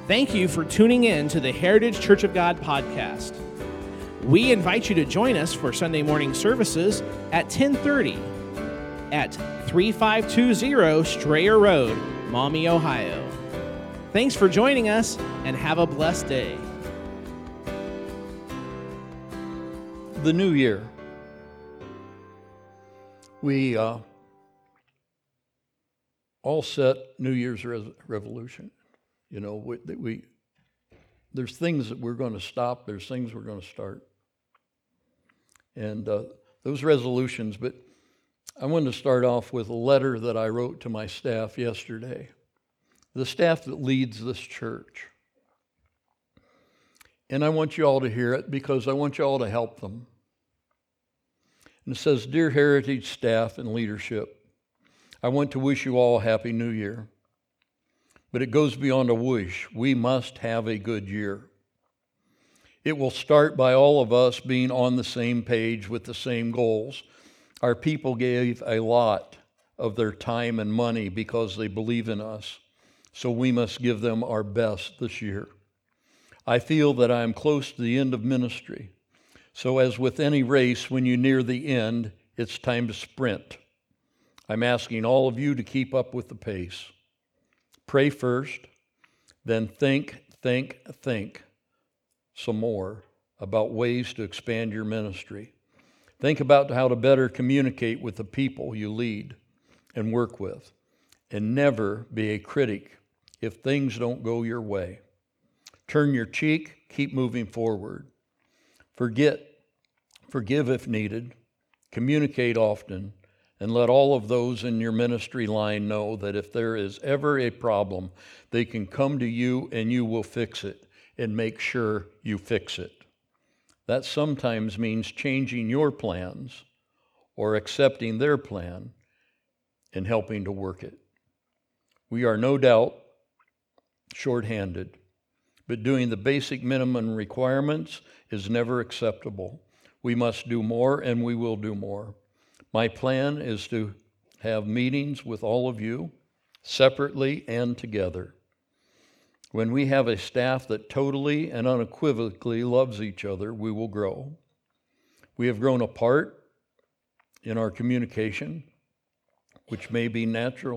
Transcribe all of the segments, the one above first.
Thank you for tuning in to the Heritage Church of God podcast. We invite you to join us for Sunday morning services at 10:30 at 3520 Strayer Road, Maumee, Ohio. Thanks for joining us and have a blessed day. The new year. We all set New Year's resolution. You know, there's things that we're going to stop, there's things we're going to start. And those resolutions, but I wanted to start off with a letter that I wrote to my staff yesterday, the staff that leads this church. And I want you all to hear it because I want you all to help them. And it says, "Dear Heritage staff and leadership, I want to wish you all a Happy New Year. But it goes beyond a wish. We must have a good year. It will start by all of us being on the same page with the same goals. Our people gave a lot of their time and money because they believe in us, so we must give them our best this year. I feel that I am close to the end of ministry. So as with any race, when you near the end, it's time to sprint. I'm asking all of you to keep up with the pace. Pray first, then think some more about ways to expand your ministry. Think about how to better communicate with the people you lead and work with, and never be a critic if things don't go your way. Turn your cheek, keep moving forward. Forgive if needed, communicate often, and let all of those in your ministry line know that if there is ever a problem, they can come to you and you will fix it, and make sure you fix it. That sometimes means changing your plans or accepting their plan and helping to work it. We are no doubt short-handed, but doing the basic minimum requirements is never acceptable. We must do more, and we will do more. My plan is to have meetings with all of you, separately and together. When we have a staff that totally and unequivocally loves each other, we will grow. We have grown apart in our communication, which may be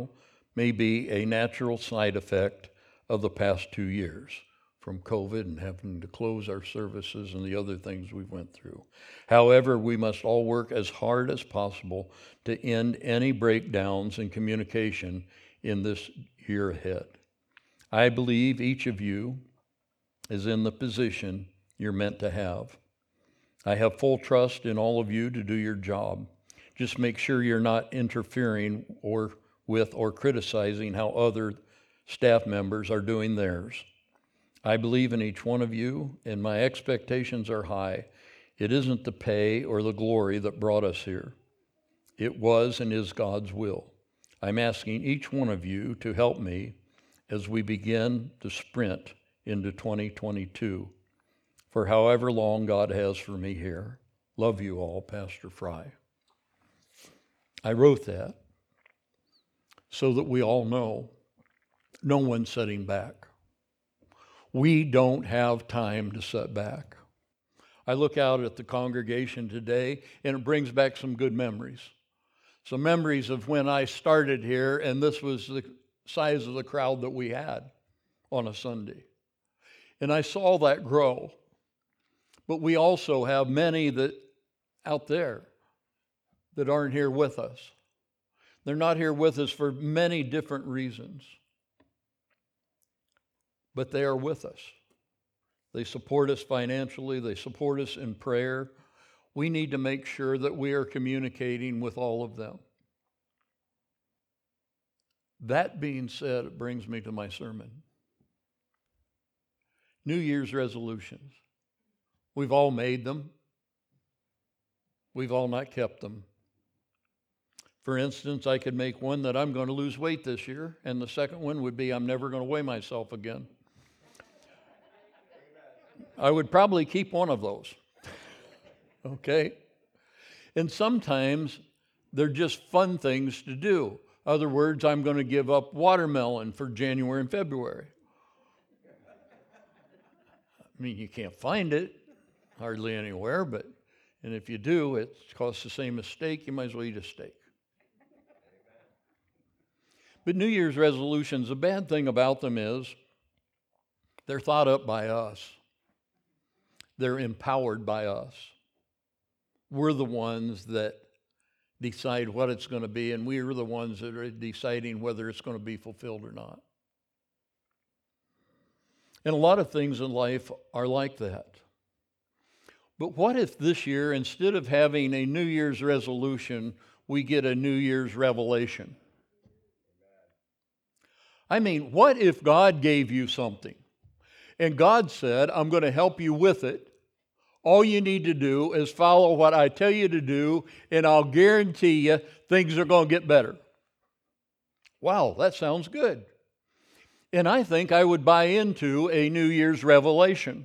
a natural side effect of the past 2 years from COVID and having to close our services and the other things we went through. However, we must all work as hard as possible to end any breakdowns in communication in this year ahead. I believe each of you is in the position you're meant to have. I have full trust in all of you to do your job. Just make sure you're not interfering with or criticizing how other staff members are doing theirs. I believe in each one of you, and my expectations are high. It isn't the pay or the glory that brought us here. It was and is God's will. I'm asking each one of you to help me as we begin to sprint into 2022 for however long God has for me here. Love you all, Pastor Fry. I wrote that so that we all know no one's sitting back. We don't have time to sit back. I look out at the congregation today, and it brings back some good memories. Some memories of when I started here, and this was the size of the crowd that we had on a Sunday. And I saw that grow. But we also have many that out there that aren't here with us. They're not here with us for many different reasons. But they are with us. They support us financially. They support us in prayer. We need to make sure that we are communicating with all of them. That being said, it brings me to my sermon. New Year's resolutions. We've all made them. We've all not kept them. For instance, I could make one that I'm going to lose weight this year, and the second one would be I'm never going to weigh myself again. I would probably keep one of those. Okay? And sometimes they're just fun things to do. Other words, I'm going to give up watermelon for January and February. I mean, you can't find it hardly anywhere, and if you do, it costs the same as steak. You might as well eat a steak. But New Year's resolutions, the bad thing about them is they're thought up by us. They're empowered by us. We're the ones that decide what it's going to be, and we're the ones that are deciding whether it's going to be fulfilled or not. And a lot of things in life are like that. But what if this year, instead of having a New Year's resolution, we get a New Year's revelation? I mean, what if God gave you something and God said, I'm going to help you with it. All you need to do is follow what I tell you to do, and I'll guarantee you things are going to get better. Wow, that sounds good. And I think I would buy into a New Year's revelation.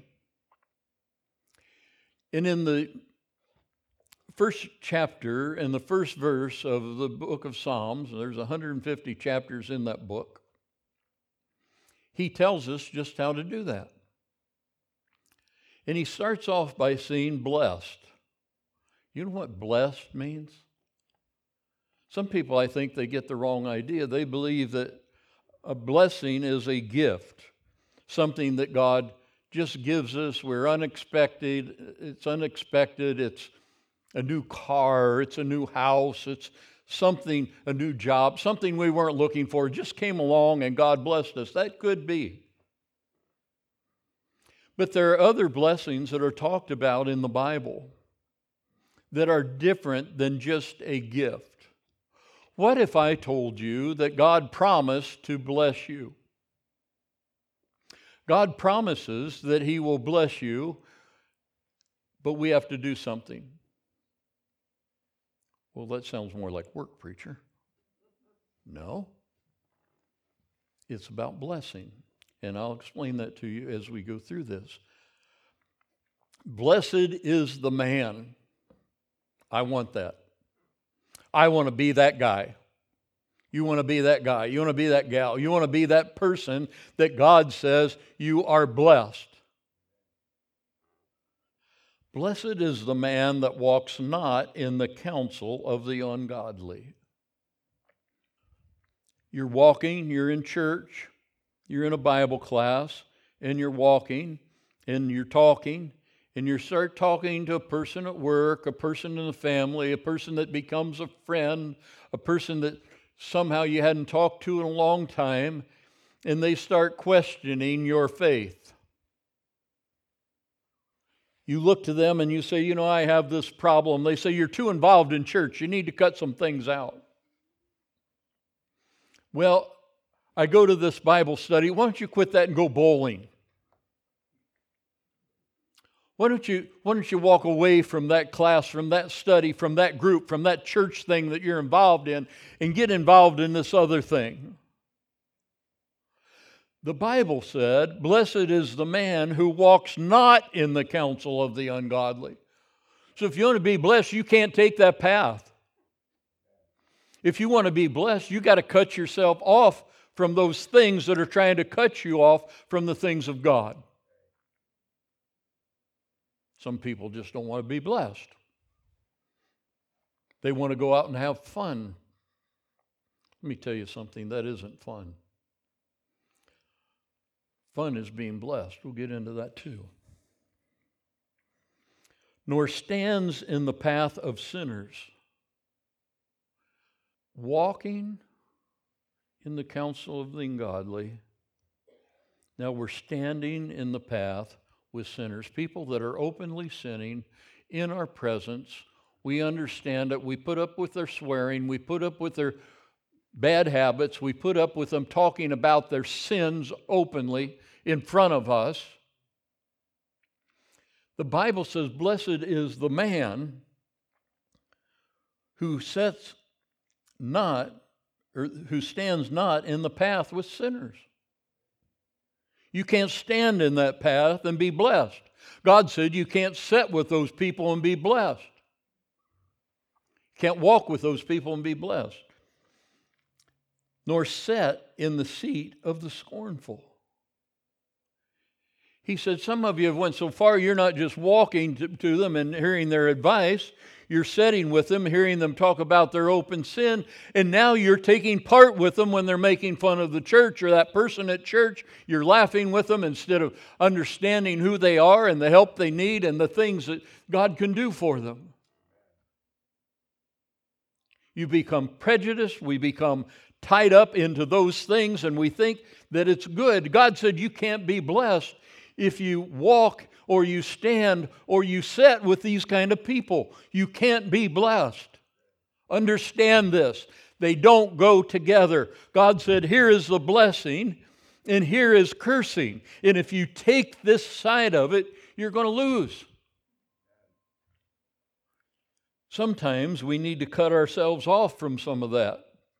And in the first chapter and the first verse of the book of Psalms, there's 150 chapters in that book, he tells us just how to do that. And he starts off by saying blessed. You know what blessed means? Some people, I think, they get the wrong idea. They believe that a blessing is a gift, something that God just gives us. We're unexpected. It's unexpected. It's a new car. It's a new house. It's something, a new job, something we weren't looking for. It just came along and God blessed us. That could be. But there are other blessings that are talked about in the Bible that are different than just a gift. What if I told you that God promised to bless you? God promises that He will bless you, but we have to do something. Well, that sounds more like work, preacher. No. It's about blessing. And I'll explain that to you as we go through this. Blessed is the man. I want that. I want to be that guy. You want to be that guy. You want to be that gal. You want to be that person that God says you are blessed. Blessed is the man that walks not in the counsel of the ungodly. You're walking, you're in church, you're in a Bible class, and you're walking, and you're talking, and you start talking to a person at work, a person in the family, a person that becomes a friend, a person that somehow you hadn't talked to in a long time, and they start questioning your faith. You look to them and you say, I have this problem. They say, you're too involved in church. You need to cut some things out. Well, I go to this Bible study. Why don't you quit that and go bowling? Why don't you walk away from that class, from that study, from that group, from that church thing that you're involved in, and get involved in this other thing? The Bible said, blessed is the man who walks not in the counsel of the ungodly. So if you want to be blessed, you can't take that path. If you want to be blessed, you got to cut yourself off from those things that are trying to cut you off from the things of God. Some people just don't want to be blessed. They want to go out and have fun. Let me tell you something, that isn't fun. Fun is being blessed. We'll get into that too. Nor stands in the path of sinners, walking in the counsel of the ungodly. Now we're standing in the path with sinners, people that are openly sinning in our presence. We understand it. We put up with their swearing. We put up with their bad habits. We put up with them talking about their sins openly in front of us. The Bible says, blessed is the man who stands not in the path with sinners. You can't stand in that path and be blessed. God said you can't sit with those people and be blessed. You can't walk with those people and be blessed. Nor sit in the seat of the scornful. He said, some of you have went so far, you're not just walking to them and hearing their advice. You're sitting with them, hearing them talk about their open sin, and now you're taking part with them when they're making fun of the church or that person at church. You're laughing with them instead of understanding who they are and the help they need and the things that God can do for them. You become prejudiced. We become tied up into those things, and we think that it's good. God said you can't be blessed if you walk or you stand or you sit with these kind of people. You can't be blessed. Understand this. They don't go together. God said, here is the blessing and here is cursing. And if you take this side of it, you're going to lose. Sometimes we need to cut ourselves off from some of that.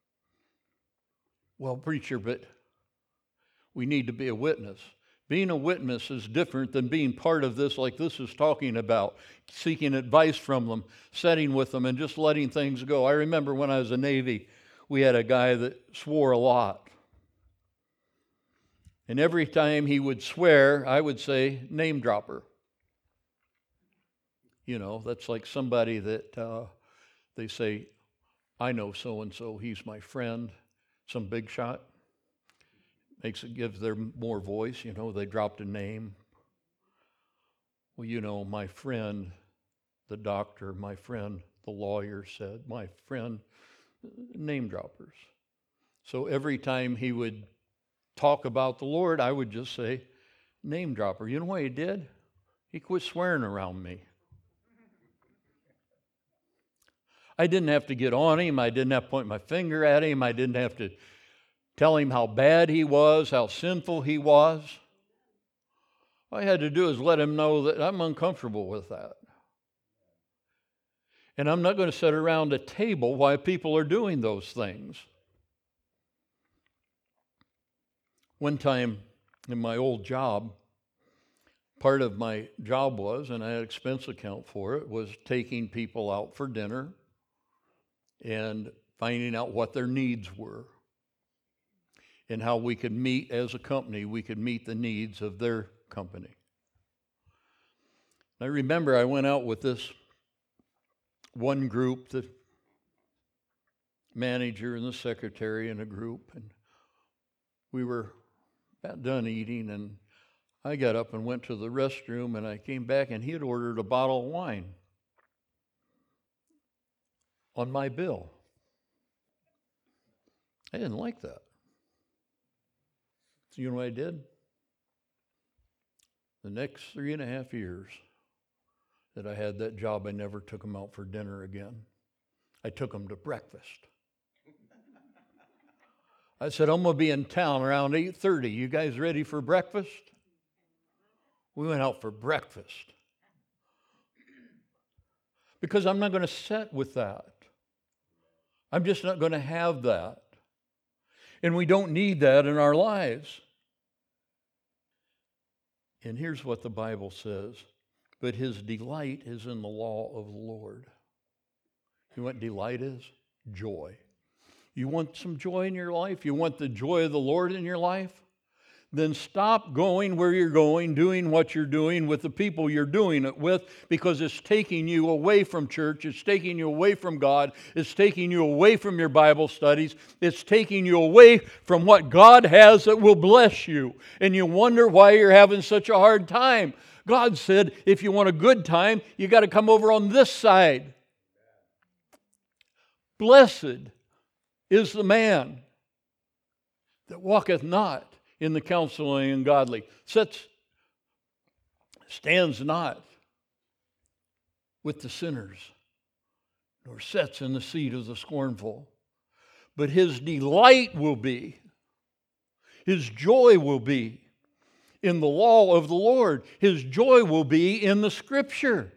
Well, preacher, but we need to be a witness. Being a witness is different than being part of this like this is talking about, seeking advice from them, sitting with them, and just letting things go. I remember when I was in the Navy, we had a guy that swore a lot. And every time he would swear, I would say, name dropper. You know, that's like somebody that they say, I know so-and-so, he's my friend, some big shot. Gives them more voice, you know, they dropped a name. Well, you know, my friend, the doctor, my friend, the lawyer said, my friend, name droppers. So every time he would talk about the Lord, I would just say, name dropper. You know what he did? He quit swearing around me. I didn't have to get on him. I didn't have to point my finger at him. I didn't have to tell him how bad he was, how sinful he was. All I had to do is let him know that I'm uncomfortable with that. And I'm not going to sit around a table while people are doing those things. One time in my old job, part of my job was, and I had an expense account for it, was taking people out for dinner and finding out what their needs were. And how we could meet as a company, we could meet the needs of their company. I remember I went out with this one group, the manager and the secretary in a group, and we were about done eating, and I got up and went to the restroom, and I came back, and he had ordered a bottle of wine on my bill. I didn't like that. So you know what I did? The next 3.5 years that I had that job, I never took them out for dinner again. I took them to breakfast. I said, I'm going to be in town around 8:30. You guys ready for breakfast? We went out for breakfast. Because I'm not going to sit with that. I'm just not going to have that. And we don't need that in our lives. And here's what the Bible says. But his delight is in the law of the Lord. You know what delight is? Joy. You want some joy in your life? You want the joy of the Lord in your life? Then stop going where you're going, doing what you're doing with the people you're doing it with, because it's taking you away from church. It's taking you away from God. It's taking you away from your Bible studies. It's taking you away from what God has that will bless you. And you wonder why you're having such a hard time. God said, if you want a good time, you got to come over on this side. Blessed is the man that walketh not in the counsel of the ungodly, stands not with the sinners, nor sits in the seat of the scornful. But his delight will be, his joy will be in the law of the Lord. His joy will be in the Scripture.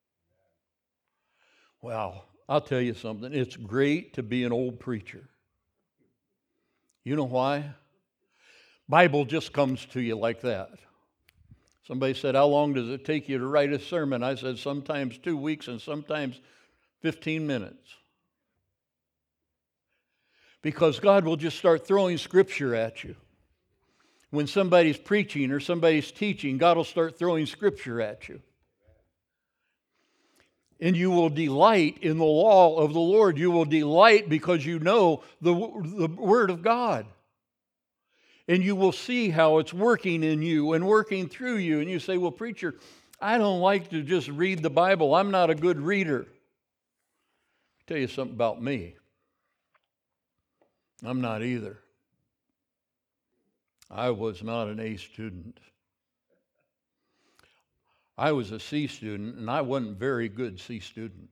Well, I'll tell you something. It's great to be an old preacher. You know why? Bible just comes to you like that. Somebody said, how long does it take you to write a sermon? I said, sometimes 2 weeks and sometimes 15 minutes. Because God will just start throwing Scripture at you. When somebody's preaching or somebody's teaching, God will start throwing Scripture at you. And you will delight in the law of the Lord. You will delight because you know the Word of God. And you will see how it's working in you and working through you. And you say, well, preacher, I don't like to just read the Bible. I'm not a good reader. I'll tell you something about me. I'm not either. I was not an A student. I was a C student, and I wasn't a very good C student.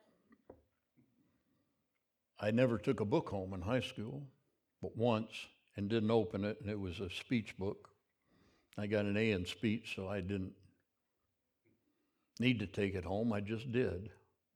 I never took a book home in high school, but once, and didn't open it, and it was a speech book. I got an A in speech, so I didn't need to take it home. I just did.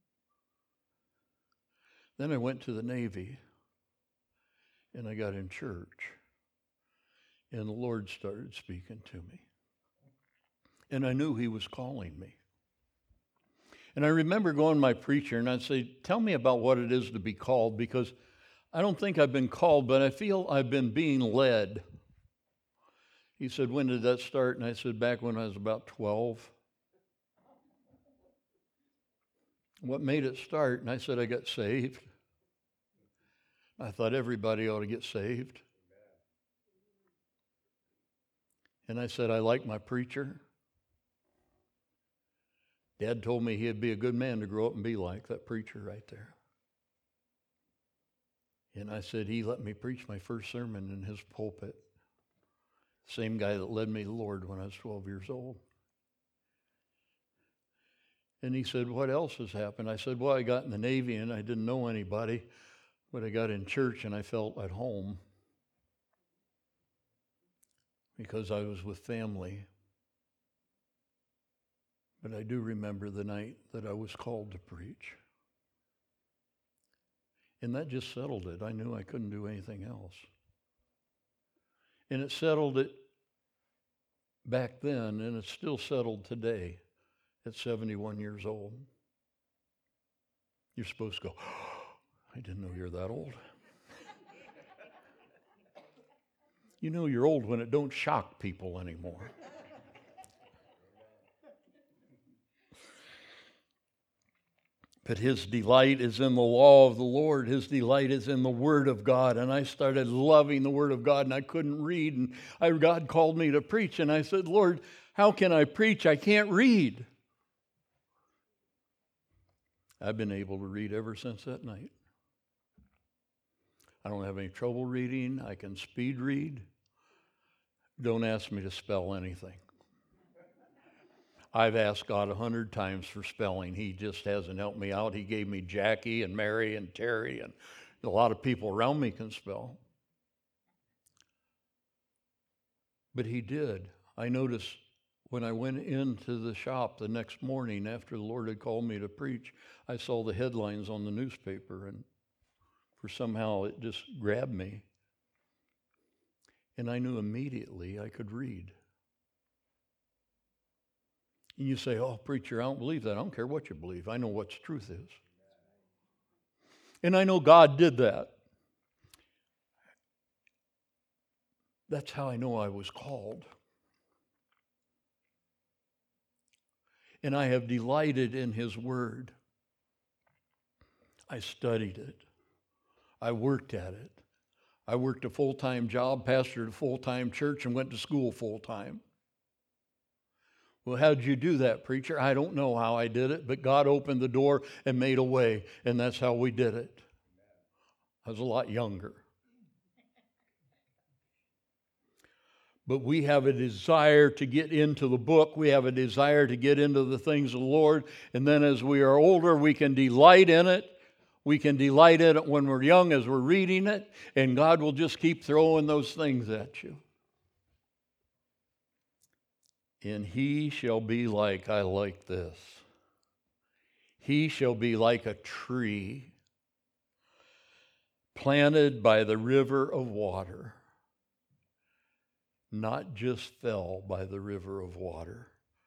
Then I went to the Navy, and I got in church, and the Lord started speaking to me. And I knew He was calling me. And I remember going to my preacher, and I'd say, tell me about what it is to be called, because I don't think I've been called, but I feel I've been being led. He said, when did that start? And I said, back when I was about 12. What made it start? And I said, I got saved. I thought everybody ought to get saved. And I said, I like my preacher. Dad told me he'd be a good man to grow up and be like that preacher right there. And I said, he let me preach my first sermon in his pulpit. Same guy that led me to the Lord when I was 12 years old. And he said, what else has happened? I said, well, I got in the Navy and I didn't know anybody, but I got in church and I felt at home because I was with family. But I do remember the night that I was called to preach. And that just settled it. I knew I couldn't do anything else. And it settled it back then, and it's still settled today at 71 years old. You're supposed to go, oh, I didn't know you're that old. You know you're old when it don't shock people anymore. But his delight is in the law of the Lord. His delight is in the Word of God. And I started loving the Word of God, and I couldn't read. And God called me to preach. And I said, Lord, how can I preach? I can't read. I've been able to read ever since that night. I don't have any trouble reading. I can speed read. Don't ask me to spell anything. I've asked God 100 times for spelling. He just hasn't helped me out. He gave me Jackie and Mary and Terry, and a lot of people around me can spell. But he did. I noticed when I went into the shop the next morning after the Lord had called me to preach, I saw the headlines on the newspaper, and somehow it just grabbed me. And I knew immediately I could read. And you say, oh, preacher, I don't believe that. I don't care what you believe. I know what the truth is. And I know God did that. That's how I know I was called. And I have delighted in His Word. I studied it. I worked at it. I worked a full-time job, pastored a full-time church, and went to school full-time. Well, how did you do that, preacher? I don't know how I did it, but God opened the door and made a way, and that's how we did it. I was a lot younger. But we have a desire to get into the book. We have a desire to get into the things of the Lord. And then as we are older, we can delight in it. We can delight in it when we're young as we're reading it. And God will just keep throwing those things at you. And he shall be like, I like this. He shall be like a tree planted by the river of water, not just fell by the river of water.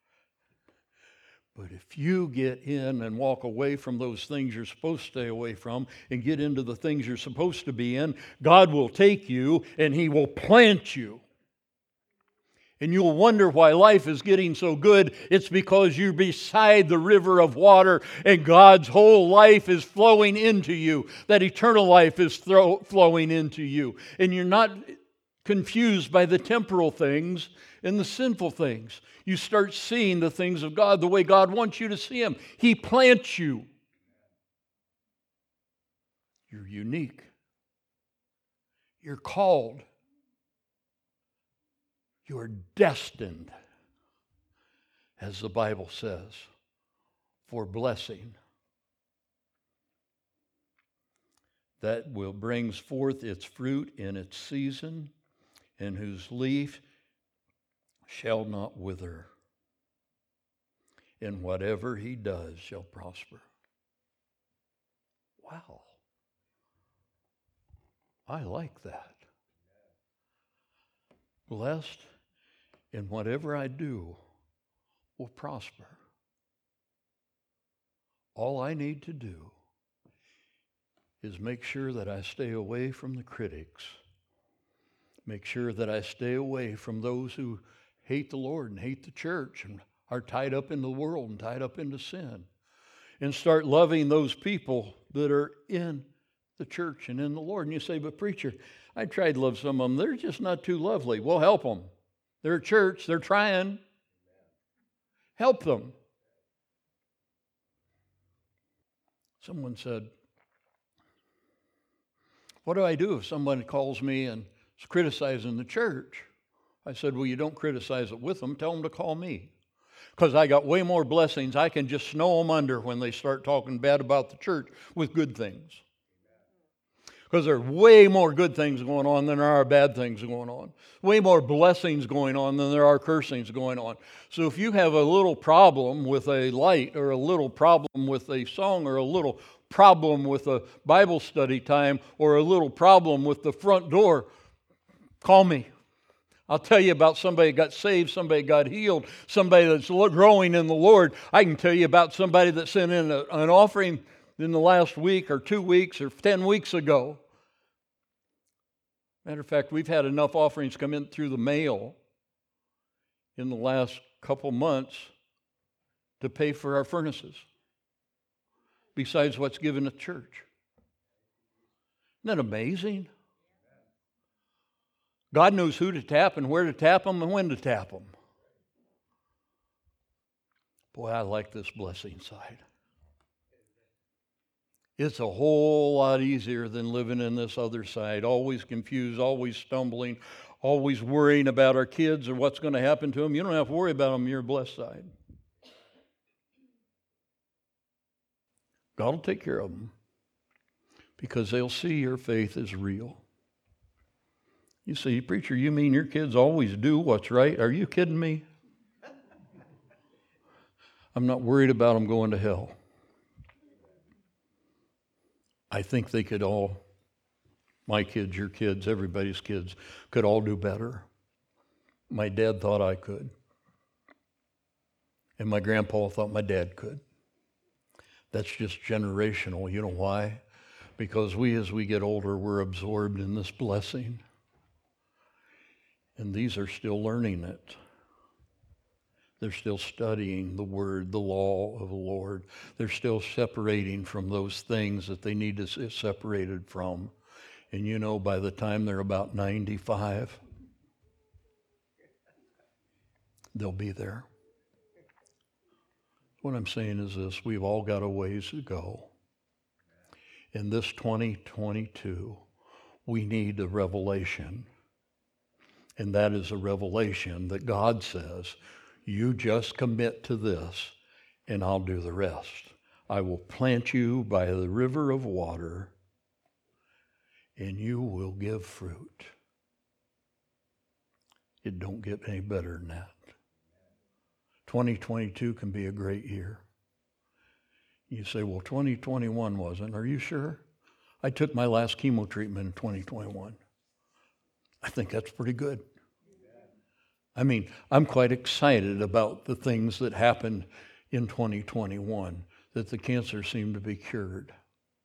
But if you get in and walk away from those things you're supposed to stay away from and get into the things you're supposed to be in, God will take you and He will plant you. And you'll wonder why life is getting so good. It's because you're beside the river of water and God's whole life is flowing into you. That eternal life is flowing into you. And you're not confused by the temporal things and the sinful things. You start seeing the things of God the way God wants you to see them. He plants you. You're unique. You're called. You are destined, as the Bible says, for blessing that will brings forth its fruit in its season, and whose leaf shall not wither. And whatever he does shall prosper. Wow. I like that. Blessed, and whatever I do will prosper. All I need to do is make sure that I stay away from the critics. Make sure that I stay away from those who hate the Lord and hate the church and are tied up in the world and tied up into sin. And start loving those people that are in the church and in the Lord. And you say, but preacher, I tried to love some of them. They're just not too lovely. Well, help them. They're a church. They're trying. Help them. Someone said, what do I do if somebody calls me and is criticizing the church? I said, well, you don't criticize it with them. Tell them to call me. Because I got way more blessings. I can just snow them under when they start talking bad about the church with good things. Because there are way more good things going on than there are bad things going on. Way more blessings going on than there are cursings going on. So if you have a little problem with a light or a little problem with a song or a little problem with a Bible study time or a little problem with the front door, call me. I'll tell you about somebody that got saved, somebody got healed, somebody that's growing in the Lord. I can tell you about somebody that sent in an offering in the last week or 2 weeks or 10 weeks ago. Matter of fact, we've had enough offerings come in through the mail in the last couple months to pay for our furnaces, besides what's given at church. Isn't that amazing? God knows who to tap and where to tap them and when to tap them. Boy, I like this blessing side. It's a whole lot easier than living in this other side, always confused, always stumbling, always worrying about our kids or what's going to happen to them. You don't have to worry about them, you're blessed side. God will take care of them because they'll see your faith is real. You say, preacher, you mean your kids always do what's right? Are you kidding me? I'm not worried about them going to hell. I think they could all, my kids, your kids, everybody's kids, could all do better. My dad thought I could. And my grandpa thought my dad could. That's just generational. You know why? Because as we get older, we're absorbed in this blessing. And these are still learning it. They're still studying the word, the law of the Lord. They're still separating from those things that they need to get separated from. And you know, by the time they're about 95, they'll be there. What I'm saying is this: we've all got a ways to go. In this 2022, we need a revelation. And that is a revelation that God says, you just commit to this and I'll do the rest. I will plant you by the river of water and you will give fruit. It don't get any better than that. 2022 can be a great year. You say, well, 2021 wasn't. Are you sure? I took my last chemo treatment in 2021. I think that's pretty good. I mean, I'm quite excited about the things that happened in 2021, that the cancer seemed to be cured.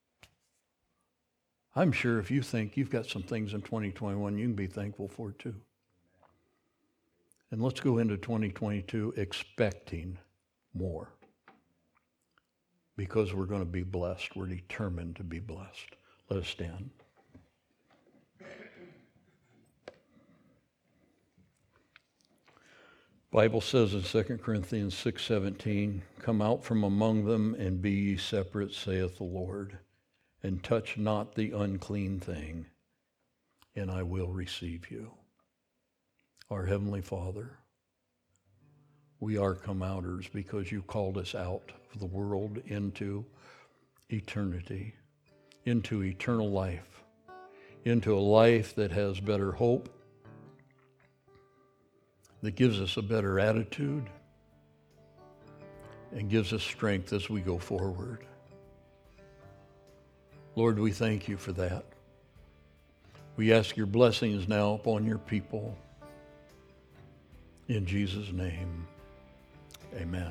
I'm sure if you think you've got some things in 2021 you can be thankful for too. And let's go into 2022 expecting more. Because we're going to be blessed. We're determined to be blessed. Let us stand. Bible says in 2 Corinthians 6:17, "Come out from among them and be ye separate, saith the Lord, and touch not the unclean thing, and I will receive you." Our Heavenly Father, we are come-outers because you called us out of the world into eternity, into eternal life, into a life that has better hope, that gives us a better attitude, and gives us strength as we go forward. Lord, we thank you for that. We ask your blessings now upon your people. In Jesus' name, amen.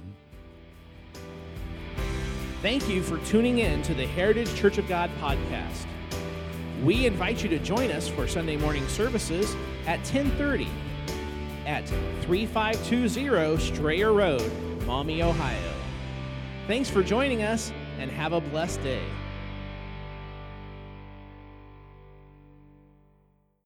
Thank you for tuning in to the Heritage Church of God podcast. We invite you to join us for Sunday morning services at 10:30 at 3520 Strayer Road, Maumee, Ohio. Thanks for joining us, and have a blessed day.